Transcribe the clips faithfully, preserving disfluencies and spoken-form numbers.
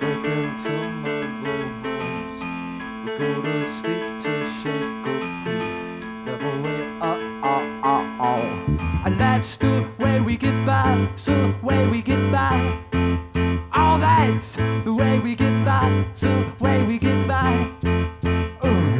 Welcome to my bones. We go to sleep to shake up here. Never wait, oh, oh, oh, oh. And that's the way we get by, so the way we get by. Oh, that's the way we get by, so the way we get by. Uh.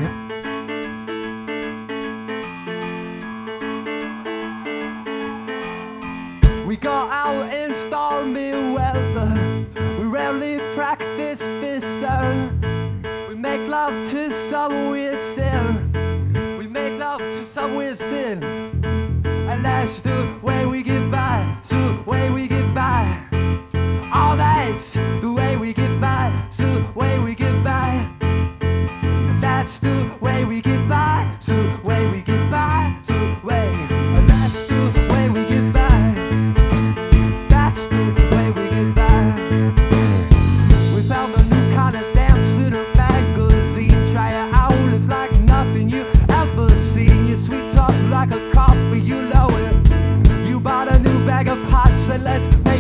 We go out in stormy weather. We rarely practice this turn. We make love to some weird sin. We make love to some weird sin. And that's the way we get by, so the way we get by. Oh, that's the way we get by, so the way we get by. And that's the way we get by, so the way we get by, so the way. And that's the way we get by. That's the way we get by. We found a new kind of dance in a magazine. Try it out, it's like nothing you ever seen. Your sweet talk like a coffee, you know it. You bought a new bag of pots and let's make